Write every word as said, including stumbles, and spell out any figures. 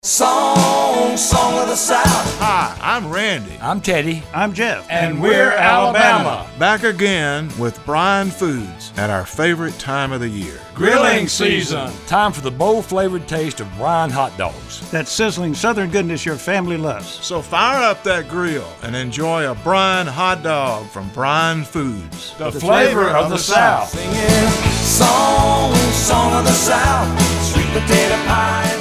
Song, song of the South. Hi, I'm Randy. I'm Teddy. I'm Jeff. And we're Alabama. Back again with Bryan Foods at our favorite time of the year. Grilling season. Time for the bold-flavored taste of Bryan hot dogs. That sizzling southern goodness your family loves. So fire up that grill and enjoy a Bryan hot dog from Bryan Foods. The, the flavor, flavor of, of the, the South. South. Singing song, song of the South. Sweet potato pie.